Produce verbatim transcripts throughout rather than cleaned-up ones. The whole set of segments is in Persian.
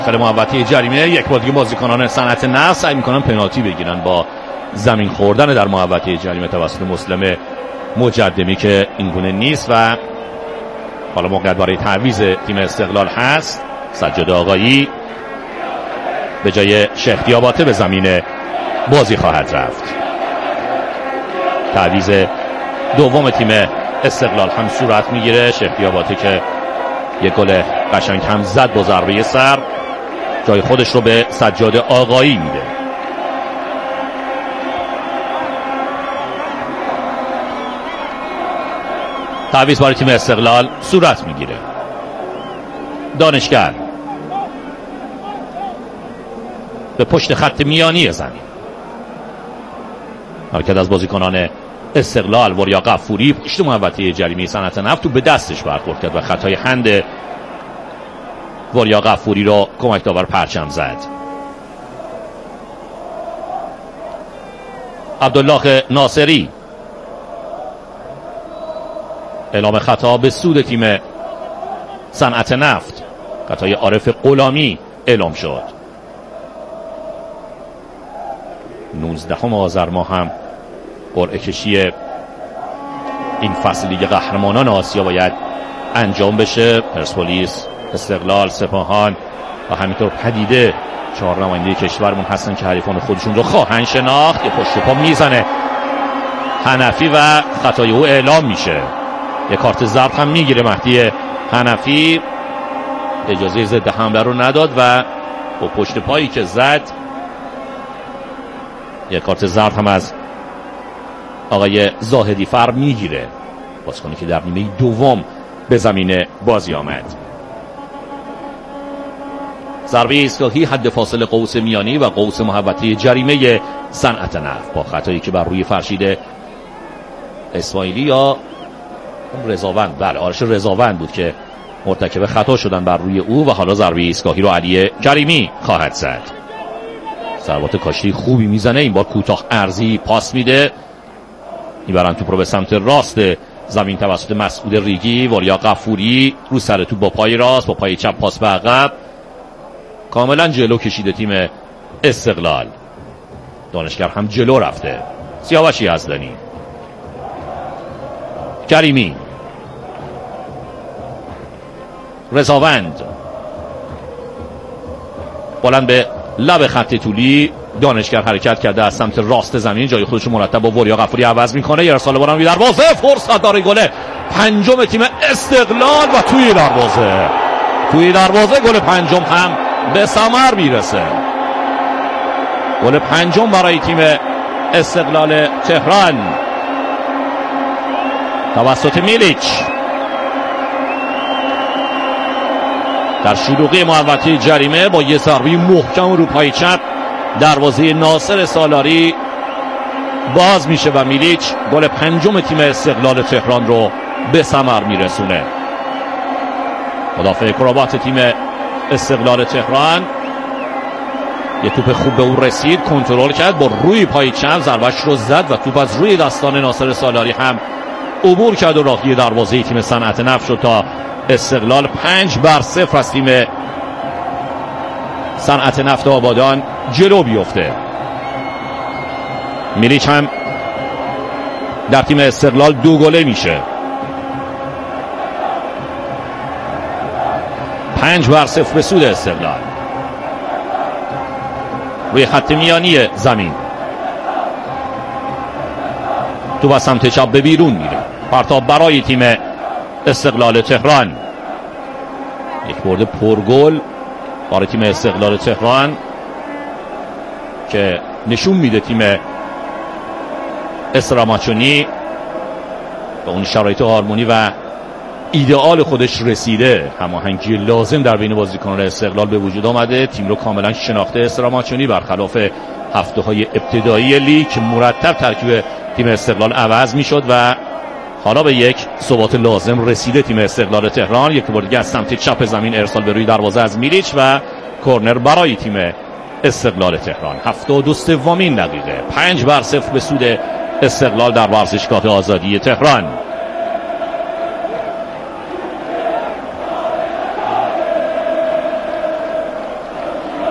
داخل محوطه جریمه یک بار دیگه بازیکنان صنعت نفت سعی میکنن پنالتی بگیرن با زمین خوردن در محوطه جریمه توسط مسلم مجدمی که اینگونه نیست و حالا موقعیت برای تعویض تیم استقلال هست. سجاد آقایی به جای شیخ دیاباته به زمین بازی خواهد رفت. تعویض دوم تیم استقلال هم صورت میگیره. شیخ دیاباته که یک گل قشنگ هم زد با ضربه سر جای خودش رو به سجاد آقایی میده. تعویض برای تیم استقلال صورت میگیره. دانشگر به پشت خط میانی زمین. حرکت از بازیکنان استقلال. وریا غفوری پشت محوطه جریمه صنعت نفت تو به دستش برخورد کرد و خطای هند وریا غفوری رو کمک داور پرچم زد. عبدالله ناصری اعلام خطا به سود تیم صنعت نفت. خطای عارف غلامی اعلام شد. نوزدهم آذر ماه هم قرعه کشی این فصل لیگ قهرمانان آسیا باید انجام بشه. پرسپولیس، استقلال، سپاهان و همینطور پدیده چهار نماینده کشورمون هستن که حریفان خودشون رو خواهند شناخت. یه پشت پا میزنه حنفی و خطای او اعلام میشه. یه کارت زرد هم میگیره مهدی حنفی. اجازه ضد حمله رو نداد و با پشت پایی که زد یه کارت زرد هم از آقای زاهدی فر میگیره. بازیکنی که در نیمه دوم به زمین بازی آمد. ضربه ایستگاهی حد فاصله قوس میانی و قوس محوطه جریمه صنعت نفت با خطایی که بر روی فرشید اسماعیلی یا رضاوند، بله آرش رضاوند بود که مرتکب خطا شدن بر روی او و حالا ضربه ایستگاهی رو علی کریمی خواهد زد. ضربات کاشی خوبی میزنه. این بار کوتاه ارضی پاس میده. میبرن توپ رو به سمت راست زمین توسط مسعود ریگی. وریا غفوری رو سر توپ با پای راست، با پای چپ پاس به عقب. کاملا جلو کشیده تیم استقلال. دانشگر هم جلو رفته. سیاوشی یزدانی، کریمی، رضاوند بلند به لب خط طولی. دانشگر حرکت کرده از سمت راست زمین. جای خودش مرتب با وریا غفوری عوض میکنه. یه ارسال بارم در دروازه. فرصت داره گل پنجم تیم استقلال و توی دروازه توی دروازه گل پنجم هم به ثمر میرسه. گل پنجم برای تیم استقلال تهران توسط میلیچ در شلوغی محوطه جریمه با یه ضربه محکم رو پای چپ دروازه ناصر سالاری باز میشه و میلیچ گل پنجم تیم استقلال تهران رو به ثمر میرسونه. مدافع کرابات تیم استقلال تهران یه توپ خوب به او رسید، کنترل کرد، با روی پای چپ ضربهش رو زد و توپ از روی دستان ناصر سالاری هم عبور کرد و راهی دروازه تیم صنعت نفت شد تا استقلال پنج بر صفر از تیم صنعت نفت آبادان جلو بیفته. میلیچ هم در تیم استقلال دو گله میشه. پنج بر صفر به سود استقلال. روی خط میانی زمین تو با سمت چپ به بیرون میره. پرتاب برای تیم استقلال تهران. یک برد پرگل برای تیم استقلال تهران که نشون میده تیم استراماچونی به اون شرایط هارمونی و ایدئال خودش رسیده. هماهنگی لازم در بین بازیکنان استقلال به وجود آمده. تیم رو کاملا شناخته استراماچونی برخلاف هفته های ابتدایی لیگ که مرتب ترکیب تیم استقلال عوض میشد و حالا به یک ثبات لازم رسیده تیم استقلال تهران. یک بار دیگه از سمت چپ زمین ارسال به روی دروازه از میلیچ و کورنر برای تیم استقلال تهران. هفتاد و دو سومین دقیقه. پنج بر صفر به سود استقلال در ورزشگاه آزادی تهران.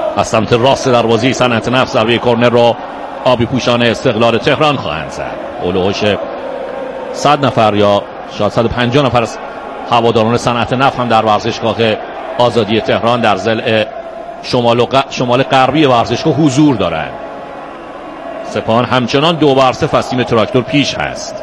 از سمت راست دروازه صنعت نفت ضربه کرنر رو آبی پوشان استقلال تهران خواهند زد. اولوش صد نفر یا شاید صد و پنجاه نفر از هواداران صنعت نفت هم در ورزشگاه آزادی تهران در ضلع شمال و ق... شمال غربی ورزشگاه حضور دارند. سپاهان همچنان دو بر صفر از تیم تراکتور پیش هست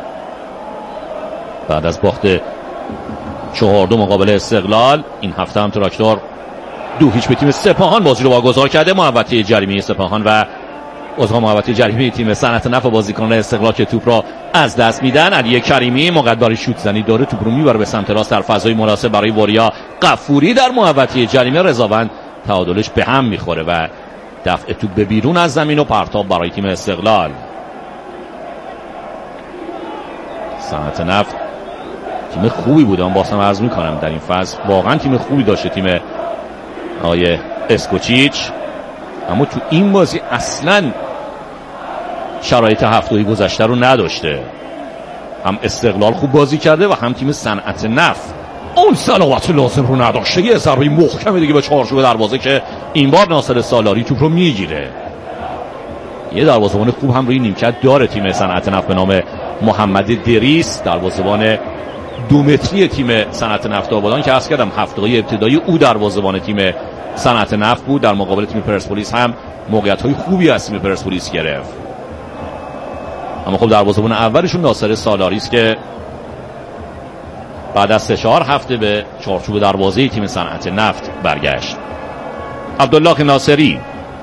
بعد از باخت چهار دو مقابل استقلال. این هفته هم تراکتور دو هیچ به تیم سپاهان بازی رو واگذار کرده. محوطه جریمه سپاهان و عضو محوطه جریمه تیم صنعت نفت بازیکنان استقلال که توپ را از دست میدن. علی کریمی مقداری شوت زنی داره، توپ رو میبره به سمت راست در فضای مناسب برای وریا غفوری در محوطه جریمه. رضاوند تعادلش به هم میخوره و دفع توپ به بیرون از زمین و پرتاب برای تیم استقلال. صنعت نفت تیم خوبی بود، من بازم عرض میکنم در این فصل واقعا تیم خوبی داشته تیم آقای اسکوچیچ، اما تو این بازی اصلا شرایط هفته گذشته رو نداشته. هم استقلال خوب بازی کرده و هم تیم صنعت نفت اون صلابت لازم رو نداشته. یه ضربه محکم دیگه به چارچوب دروازه که این بار ناصر سالاری توپ رو میگیره. یه دروازه‌بان خوب هم روی نیمکت داره تیم صنعت نفت به نام محمد دریس، دروازه‌بان دو متری تیم صنعت نفت آبادان که عرض کردم هفته‌های ابتدایی او دروازه‌بان تیم صنعت نفت بود. در مقابل تیم پرسپولیس هم موقعیت‌های خوبی از تیم پرسپولیس گرفت، اما خب دروازه‌بان اولشون ناصر سالاری است که بعد از سه چهار هفته به چارچوب دروازه تیم صنعت نفت برگشت. عبدالله ناصری،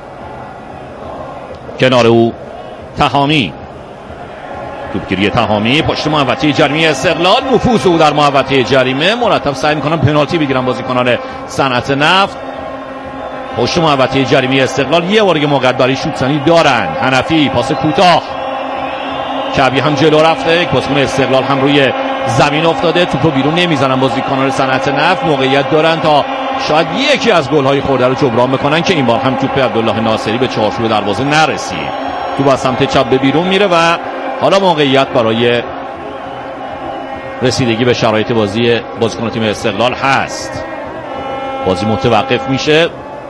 کنار او تهامی، توپگیری تهامی پشت محوطه جریمه استقلال، نفوذ او در محوطه جریمه. مرتب سعی می‌کنن پنالتی بگیرن بازیکنان صنعت نفت. پشت محوطه جریمه استقلال یه بار دیگه موقعیت برای شوت زنی دارن. حنفی پاس کوتاه، کعبی هم جلو رفته، بازیکن استقلال هم روی زمین افتاده، توپو بیرون نمیزنن بازیکنان صنعت نفت. موقعیت دارن تا شاید یکی از گل‌های خورده رو جبران بکنن که این بار هم توپ عبدالله ناصری به چارچوب دروازه نرسید. توپ از سمت چپ به بیرون میره و حالا موقعیت برای رسیدگی به شرایط بازی بازیکن تیم استقلال هست. بازی متوقف میشه.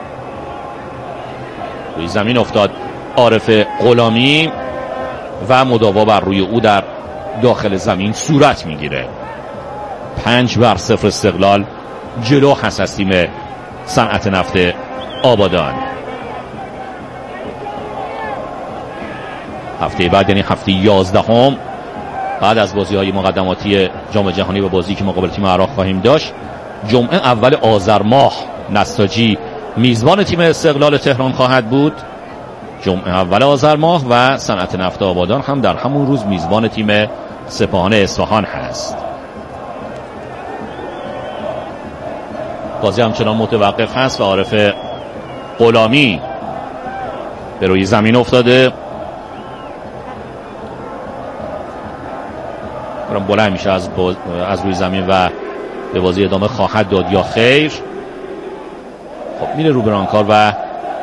روی زمین افتاد عارف غلامی و مداوا بر روی او در داخل زمین صورت میگیره. پنج بر صفر استقلال جلو هست از تیم صنعت نفت آبادان. هفته بعد یعنی هفته یازدهم بعد از بازی های مقدماتی جام جهانی و بازی که مقابل تیم عراق خواهیم داشت، جمعه اول آذر ماه نساجی میزبان تیم استقلال تهران خواهد بود. جمعه اول آذر ماه و صنعت نفت آبادان هم در همون روز میزبان تیم سپاهان اصفهان هست. بازی همچنان متوقف هست و عارف غلامی به روی زمین افتاده، بلند میشه از, باز... از روی زمین و به بازی ادامه خواهد داد یا خیر. خب میره رو برانکار و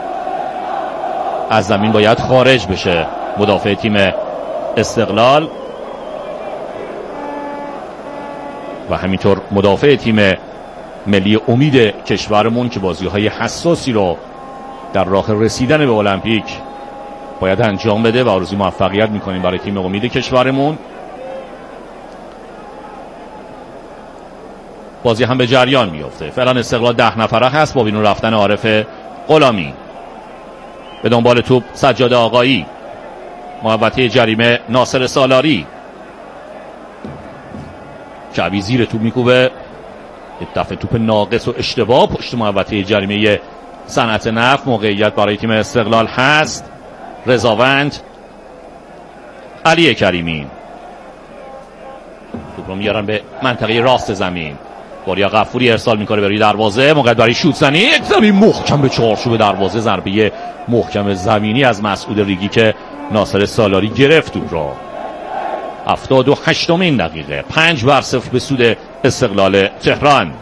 از زمین باید خارج بشه مدافع تیم استقلال و همینطور مدافع تیم ملی امید کشورمون که بازی های حساسی رو در راه رسیدن به المپیک باید انجام بده و آرزوی موفقیت میکنیم برای تیم امید کشورمون. بازی هم به جریان میفته. فعلا استقلال ده نفره هست با بیرون رفتن عارف غلامی. به دنبال توپ سجاد آقایی، محوطه جریمه ناصر سالاری، کعبی زیر توپ میکوبه، یک دفعه توپ ناقص و اشتباه پشت محوطه جریمه صنعت نفت. موقعیت برای تیم استقلال هست. رضاوند، علی کریمی، توپ رو میارن به منطقه راست زمین. وریا غفوری ارسال میکنه برای دروازه، موقعیت برای شوت زنی، یک ضربه محکم به چارچوب دروازه، ضربه محکم زمینی از مسعود ریگی که ناصر سالاری گرفت توپ را. هفتاد و هشتمین دقیقه، پنج بر صفر به سود استقلال تهران.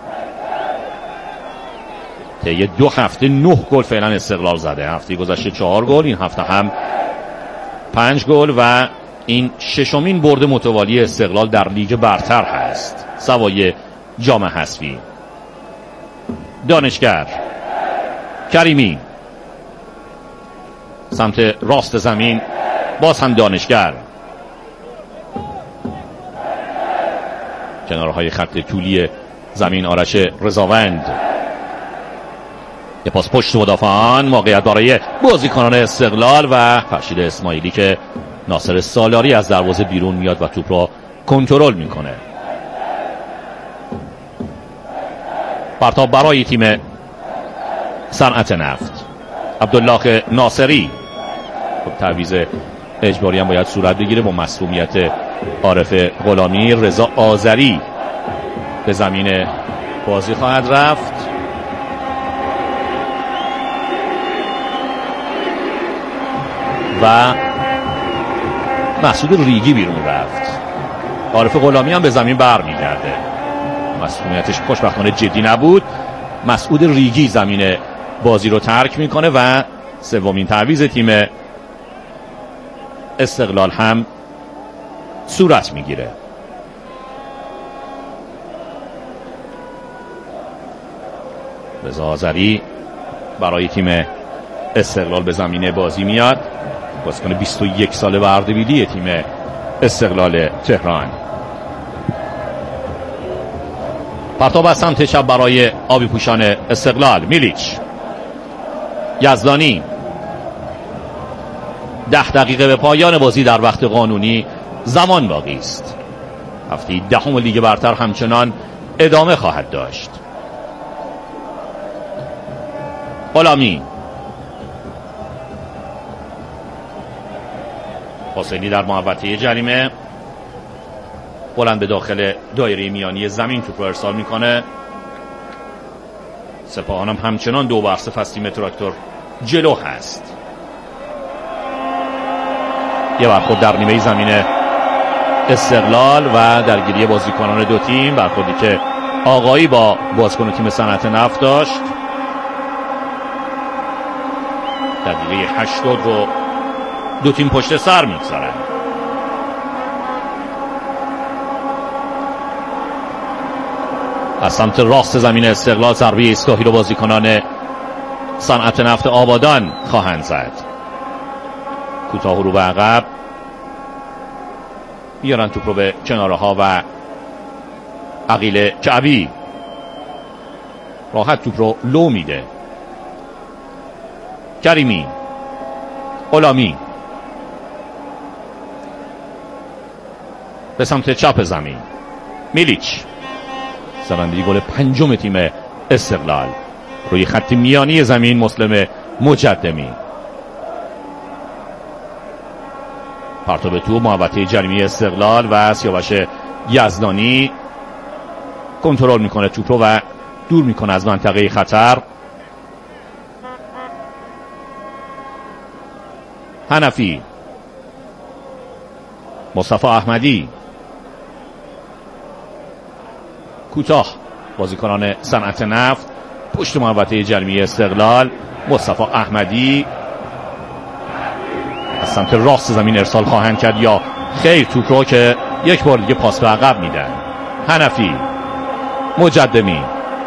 طی دو هفته نه گل فعلا استقلال زده. هفته گذشته چهار گل، این هفته هم پنج گل و این ششمین برد متوالی استقلال در لیگ برتر هست سوای جام حذفی. دانشگر کریمی سمت راست زمین، باز هم دانشگر، کنارهای خط طولی زمین آرش رضاوند، یه پاس پشت مدافعان، موقعیت برای بازیکنان استقلال و فرشید اسماعیلی که ناصر سالاری از دروازه بیرون میاد و توپ را کنترل میکنه. پرتاب برای تیم صنعت نفت، عبدالله ناصری. خب تعویض اجباری هم باید صورت بگیره با مصدومیت عارف غلامی. رضا آذری به زمین بازی خواهد رفت. و مسعود ریگی بیرون رفت. عارف غلامی هم به زمین برمیگرده. مصدومیتش خوشبختانه جدی نبود. مسعود ریگی زمین بازی رو ترک میکنه و سومین تعویض تیم استقلال هم صورت میگیره. رضا آذری برای تیم استقلال به زمین بازی میاد. بازیکن بیست و یک ساله و اردبیلی تیم استقلال تهران. پرتاب از سمت چپ برای آبی پوشان استقلال، میلیچ، یزدانی. ده دقیقه به پایان بازی در وقت قانونی زمان باقی است. هفته دهم لیگ برتر همچنان ادامه خواهد داشت. غلامی، حسینی در محوطه جریمه، بلند به داخل دایره میانی زمین توپ رو ارسال میکنه. سپاهان هم همچنان دو بر صفر از تیم تراکتور جلو هست. یه برخورد در نیمه زمین استقلال و درگیری بازیکنان دو تیم، برخوردی که آقایی با بازیکن تیم صنعت نفت داشت. دقیقه هشتاد رو دو تیم پشت سر میگذارن. از سمت راست زمین استقلال ضربه ایستگاهی رو بازیکنان صنعت نفت آبادان خواهند زد. کوتاه رو به عقب میارن توپ رو به کناره ها و عقیل کعبی راحت توپ رو لو میده. کریمی، غلامی به سمت چپ زمین، میلیچ، زننده گل پنجم تیم استقلال. روی خط میانی زمین مسلم مجدمی. پرتاب تو محوطه جریمه استقلال و سیاوش یزدانی کنترل میکنه توپ رو و دور میکنه از منطقه خطر. حنفی، مصطفی احمدی، کوتاه بازیکنان صنعت نفت پشت محوطه جریمه استقلال. مصطفی احمدی از سمت راست زمین ارسال خواهند کرد یا خیر توپ رو که یک بار دیگه پاس به عقب میدن. حنفی، مجدمی،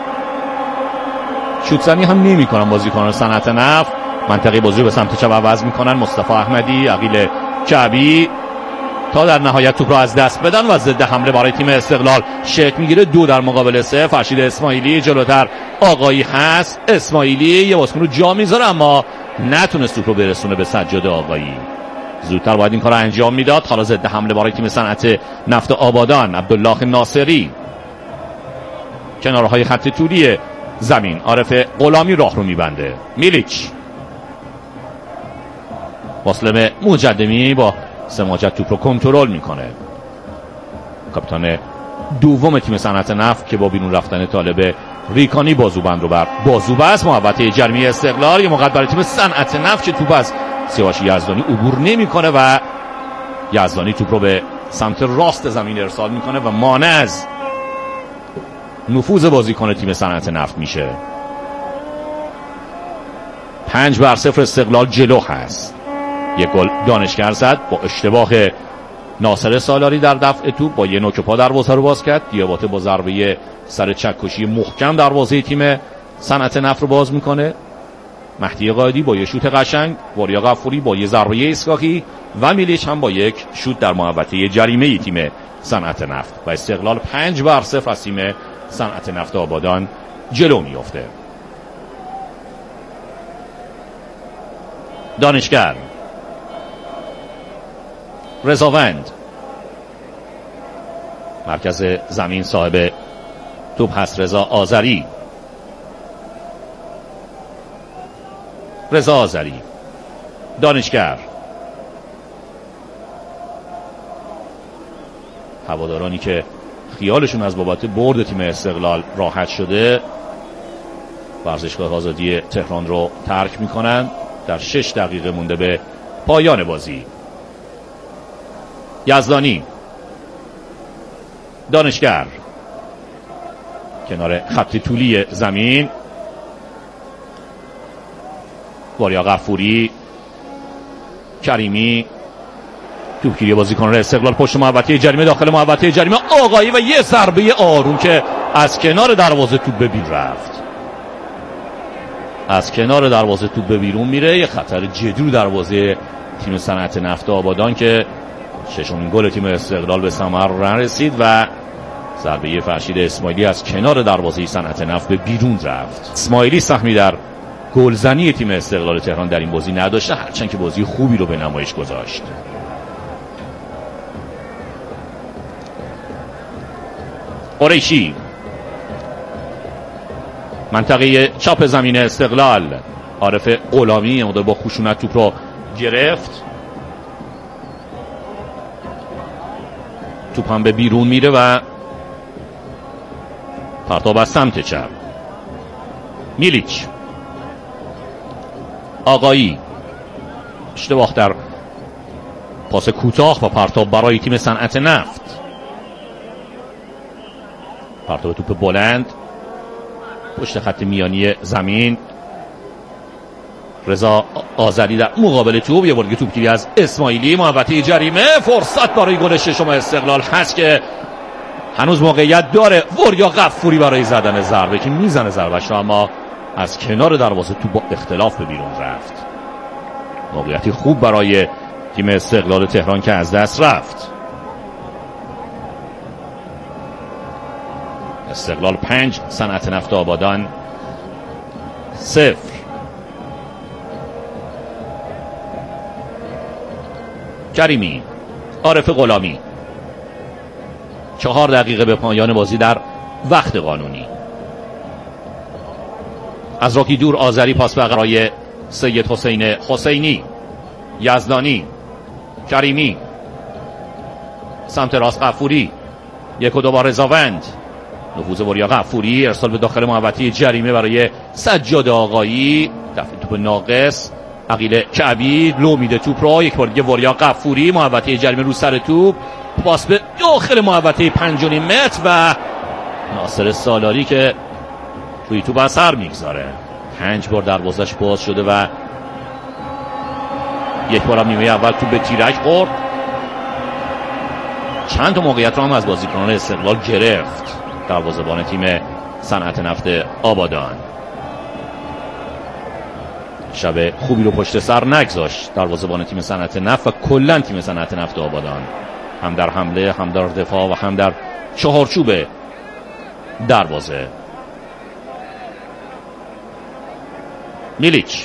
شوت زنی هم نمی کنن بازیکنان صنعت نفت. منطقه بازی به سمت چپ عوض میکنن. مصطفی احمدی، عقیل کعبی تا در نهایت توپ رو از دست بدن و ضد حمله برای تیم استقلال شکل میگیره. دو در مقابل سه. فرشید اسماعیلی جلوتر آقایی هست. اسماعیلی یه بازیکن رو جا میذاره اما نتونست توپ رو برسونه به سجاد آقایی. زودتر باید این کار رو انجام میداد. حالا ضد حمله برای تیم صنعت نفت آبادان، عبدالله ناصری، کنارهای خط طولی زمین عارف غلامی راه رو میبنده. میلیچ، مسلم مجدمی با سماجت توپ رو کنترل میکنه. کاپیتان دوم تیم صنعت نفت که با بیرون رفتن طالب ریکانی بازوبند رو بر بازو بست. محوطه جریمه استقلال، یه موقع برای تیم صنعت نفت که توپ از سیاوش یزدانی عبور نمیکنه و یزدانی توپ رو به سمت راست زمین ارسال میکنه و مانع از نفوذ بازیکن تیم صنعت نفت میشه. پنج بر صفر استقلال جلو هست. یک گل دانشگر زد با اشتباه ناصر سالاری در دفع توپ، با یه نوک پا دروازه رو باز کرد. دیاباته با ضربه سر چکشی محکم دروازه تیم صنعت نفت رو باز میکنه. مهدی قائدی با یه شوت قشنگ، وریا غفوری با یه ضربه ایستگاهی و میلیچ هم با یک شوت در محوطه جریمه تیم صنعت نفت و استقلال پنج بر صفر از تیم صنعت نفت آبادان جلو میفته. دانشگر، رضاوند، مرکز زمین صاحب توپ هست رضا آذری. رضا آذری، دانشگر، هوادارانی که خیالشون از بابت برد تیم استقلال راحت شده ورزشگاه آزادی تهران رو ترک میکنن در شش دقیقه مونده به پایان بازی. یزدانی، دانشگر، کنار خط طولی زمین، وریا غفوری، کریمی، توپگیری بازیکنان استقلال پشت محوطه جریمه، داخل محوطه جریمه آقایی و یه ضربه آروم که از کنار دروازه توپ به بیرون رفت. از کنار دروازه توپ به بیرون میره. یه خطر جدی دروازه تیم صنعت نفت آبادان که ششمین گل تیم استقلال به ثمر نرسید و ضربه فرشید اسماعیلی از کنار دروازه صنعت نفت به بیرون رفت. اسماعیلی سهمی در گلزنی تیم استقلال تهران در این بازی نداشته، هرچند که بازی خوبی رو به نمایش گذاشت. قریشی، منطقه چپ زمین استقلال، عارف غلامی مدار با خشونت توپ رو گرفت، توپ هم به بیرون میره و پرتاب از سمت چپ. میلیچ، آقایی، اشتباه در پاس کوتاه و پرتاب برای تیم صنعت نفت. پرتاب توپ بلند پشت خط میانی زمین. رضا آذری در مقابل توپ، یه بار توپگیری از اسماعیلی، محوطه جریمه، فرصت برای گل ششم استقلال هست که هنوز موقعیت داره. وریا غفوری برای زدن ضربه که میزنه ضربهش رو، اما از کنار دروازه توپ با اختلاف به بیرون رفت. موقعیتی خوب برای تیم استقلال تهران که از دست رفت. استقلال پنج، صنعت نفت آبادان صفر. کریمی، عارف غلامی، چهار دقیقه به پایان بازی در وقت قانونی. از راکی دور آذری پاس به برای سید حسین حسینی. یزدانی، کریمی، سمت راست غفوری، یک و دوباره رضاوند، نفوذ وریا غفوری، ارسال به داخل محوطه جریمه برای سجاد آقایی، دفع توپ ناقص، عقیل کعبی لو میده توپ را، یک بار دیگه وریا غفوری، محوطه جریمه رو سر توپ، پاس به داخل محوطه پنج و نیم متر و ناصر سالاری که توی توپ اثر میگذاره. پنج بار دروازش باز شده و یک بار هم نیمه اول توپ به تیرک خورد. چند تا موقعیت رو هم از بازیکنان استقلال گرفت دروازه‌بان تیم صنعت نفت آبادان. شب خوبی رو پشت سر نگذاشت دروازه‌بان تیم صنعت نفت و کلا تیم صنعت نفت آبادان، هم در حمله، هم در دفاع و هم در چهارچوب دروازه. میلیچ،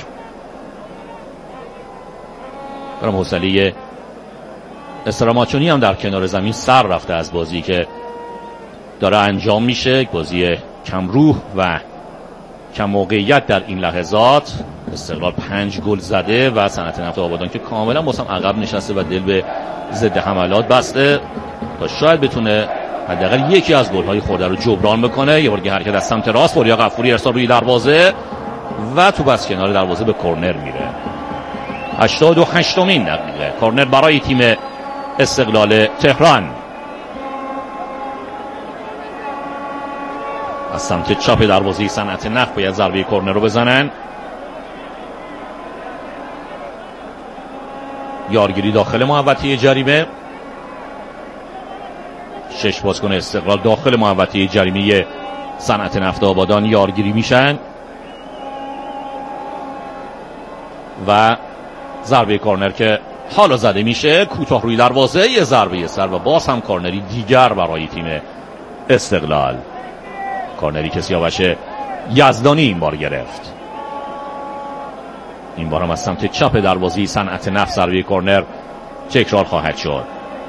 برام حوصله استراماچونی هم در کنار زمین سر رفته از بازی که داره انجام میشه، بازی کم روح و کم موقعیت در این لحظات. استقلال پنج گل زده و صنعت نفت آبادان که کاملا بازم عقب نشسته و دل به ضد حملات بسته تا شاید بتونه حداقل یکی از گل‌های خورده رو جبران بکنه. یه بار حرکت از سمت راست، وریا غفوری ارسال روی دروازه و توپ از کنار دروازه به کرنر میره. هشتاد و هشتمین دقیقه، کرنر برای تیم استقلال تهران. از سمت چپ دروازه صنعت نفت باید ضربه کرنر رو بزنن. یارگیری داخل محوطه جریمه، شش بازیکن استقلال داخل محوطه جریمه صنعت نفت آبادان یارگیری میشن. و ضربه کورنر که حالا زده میشه کوتاه روی دروازه، یه ضربه سر و باز هم کورنری دیگر برای تیم استقلال. کورنری که سیاوش یزدانی این بار گرفت، این بار هم از سمت چپ دروازه صنعت نفت ضربه کورنر تکرار خواهد شد.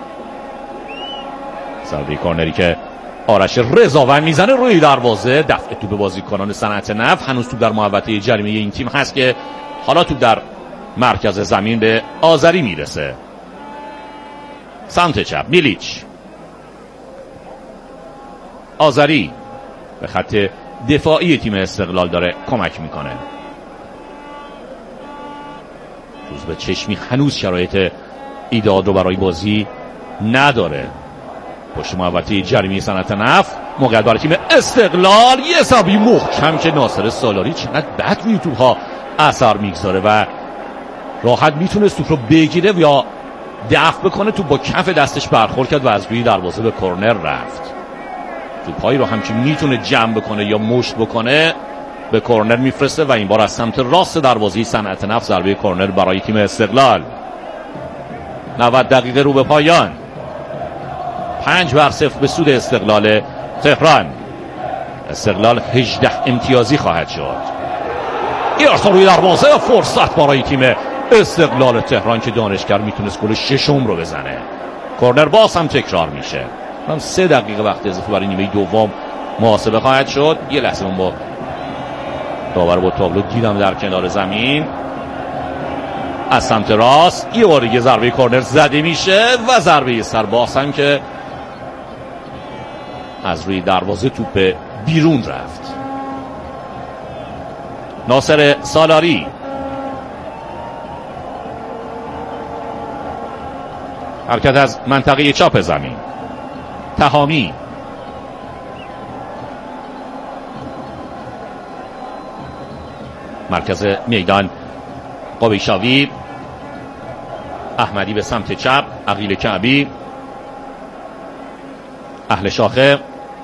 ضربه کورنری که آرش رضاوند میزنه روی دروازه، دفع توپ بازیکنان صنعت نفت. هنوز توپ در محوطه جریمه این تیم هست که حالا توپ در مرکز زمین به آذری میرسه. سمت چپ میلیچ، آذری به خط دفاعی تیم استقلال داره کمک میکنه. روزبه چشمی هنوز شرایط ایداد رو برای بازی نداره. پشت محوطه جریمه صنعت نفت موقعیت برای تیم استقلال، یه حسابی محکم که ناصر سالاری چقدر بد روی توپ‌ها اثر میگذاره و راحت میتونه توپ رو بگیره یا دفع بکنه. توپ با کف دستش برخورد کرد و از روی دروازه به کورنر رفت. توپایی رو هم که میتونه جمع بکنه یا مشت بکنه به کورنر میفرسته و این بار از سمت راست دروازه صنعت نفت ضربه کورنر برای تیم استقلال. نود دقیقه رو به پایان، پنج بر صفر به سود استقلال تهران. استقلال هجده امتیازی خواهد شد. ارسال روی دروازه، فرصت برای تیم استقلال تهران که دانشگر میتونست گل ششم رو بزنه. کورنر باز هم تکرار میشه. هم سه دقیقه وقت اضافه برای نیمه دوم محاسبه خواهد شد. یه لحظه من با داور با تابلو دیدم در کنار زمین از سمت راست یه بار دیگه ضربه کورنر زده میشه و ضربه سر باز هم که از روی دروازه توپ بیرون رفت. ناصر سالاری، حرکت از منطقه چپ زمین. تهامی، مرکز میدان قابیشاوی، احمدی به سمت چپ، عقیل کعبی، اهل شاخه.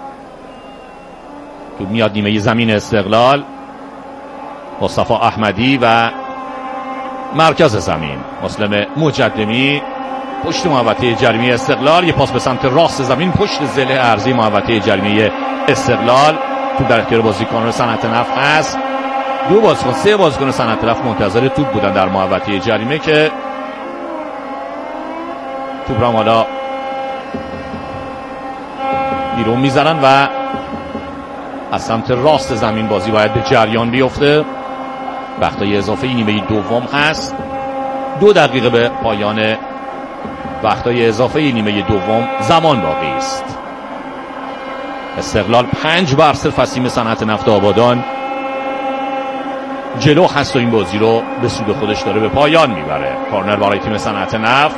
تو میاد نیمه زمین استقلال، مصطفی احمدی و مرکز زمین مسلم مجدمی پشت محوطه جریمه استقلال. یه پاس به سمت راست زمین پشت ضلع ارضی محوطه جریمه استقلال. تو در اختیار بازیکنان صنعت نفت هست. دو بازیکن سه بازیکن صنعت نفت منتظر توپ بودن در محوطه جریمه که توپ را حالا بیرون میزنن و از سمت راست زمین بازی باید به جریان بیفته. وقتای اضافه نیمه دوم هست. دو دقیقه به پایان وقتای اضافه نیمه دوم زمان باقی است. استقلال پنج بر صفر از تیم صنعت نفت آبادان جلو هست و این بازی رو به سود خودش داره به پایان میبره. کورنر برای تیم صنعت نفت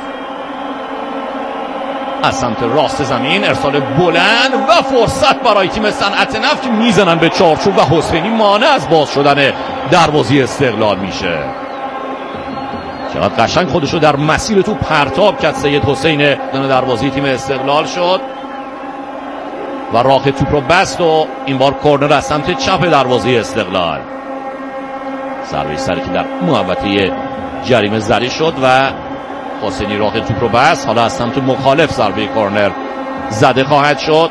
از سمت راست زمین، ارسال بلند و فرصت برای تیم صنعت نفت که میزنن به چارچوب و حسینی مانع از باز شدن دروازه استقلال میشه. چقدر قشنگ خودشو در مسیر تو پرتاب کرد سید حسین. دروازه تیم استقلال شد و راه توپ رو بست و این بار کورنر از سمت چپ دروازه استقلال. ضربه سری که در محوطه جریمه زده شد و حسینی راه توپ رو بست. حالا از سمت مخالف ضربه کورنر زده خواهد شد.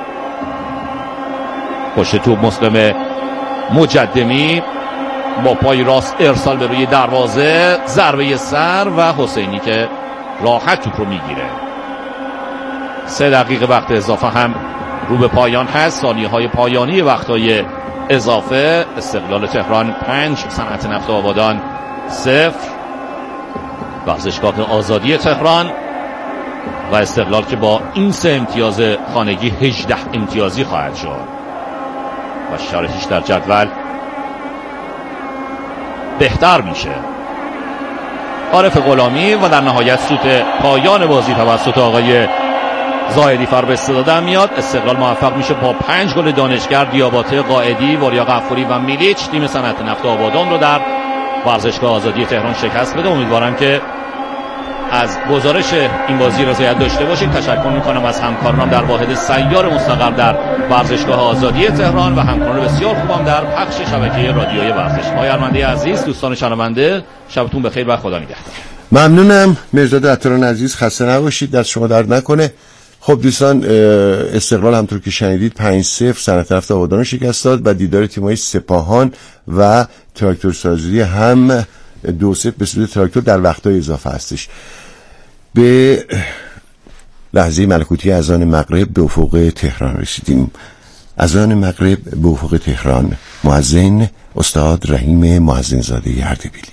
پشت توپ مسلم مجدمی با پای راست ارسال به روی دروازه، ضربه سر و حسینی که راحت توپ رو میگیره. سه دقیقه وقت اضافه هم رو به پایان هست. ثانیه های پایانی وقتای اضافه. استقلال تهران پنج، صنعت نفت آبادان صفر. ورزشگاه آزادی تهران و استقلال که با این سه امتیاز خانگی هجده امتیازی خواهد شد و شرایطش در جدول بهتر میشه. عارف غلامی و در نهایت سوت پایان بازی توسط آقای زاهدی فربسته دادن میاد. استقلال موفق میشه با پنج گل دانشگر، دیاباته، قائدی، وریا غفوری و میلیچ تیم صنعت نفت آبادان رو در ورزشگاه آزادی تهران شکست بده. امیدوارم که از گزارش این بازی رضایت داشته باشید. تشکر میکنم از همکارانم در واحد سیار مستقر در ورزشگاه آزادی تهران و همکاران بسیار خوبم در پخش شبکه رادیوی ورزش. آقای ارمنده عزیز، دوستان شنونده، شبتون بخیر و خدا نگهدار. ممنونم. مرداد عطاران عزیز، خسته نباشید، دست شما درد نکنه. خب دوستان، استقلال همطور که شنیدید پنج صفر صنعت نفت آبادان شکست داد و دیدار تیم‌های سپاهان و تراکتورسازی هم دو صفر به سود تراکتور در وقت‌های اضافه هستش. به لحظه ملکوتی اذان مغرب به افق تهران رسیدیم. اذان مغرب به افق تهران. مؤذن استاد رحیم مؤذن‌زاده اردبیلی.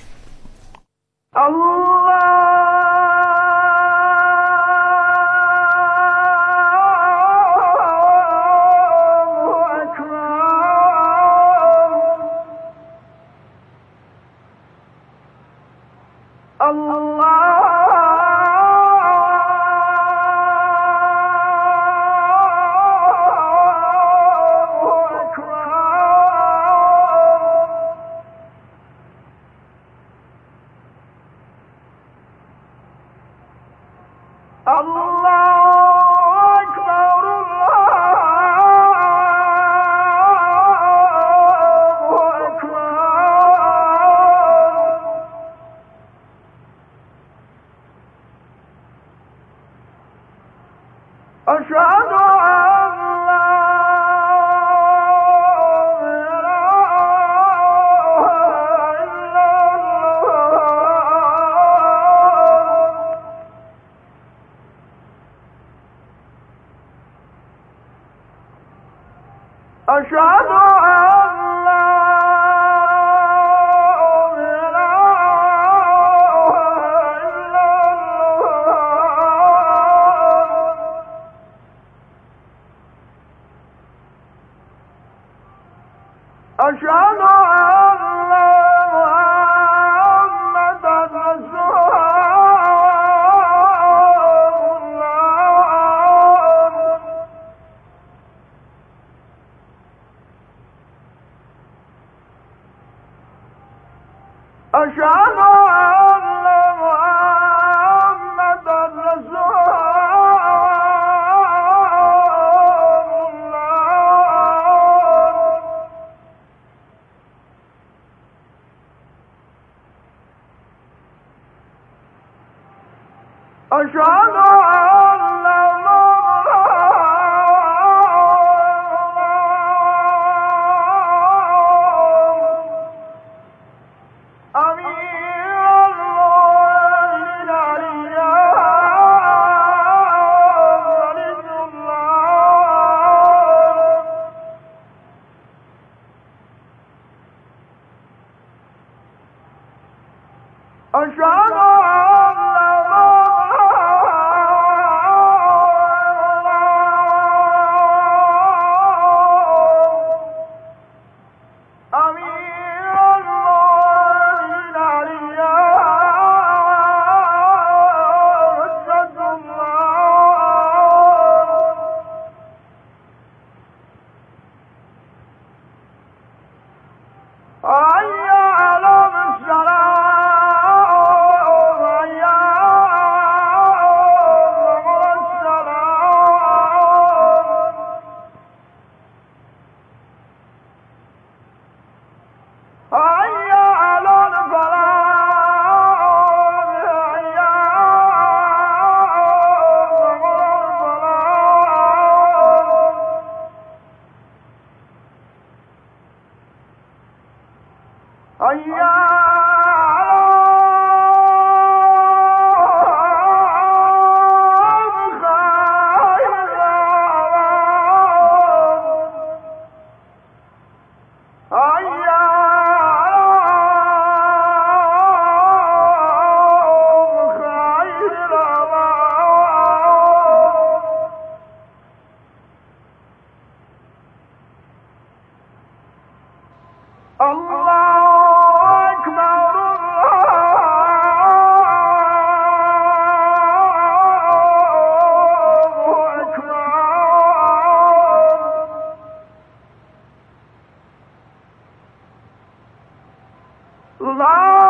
Allah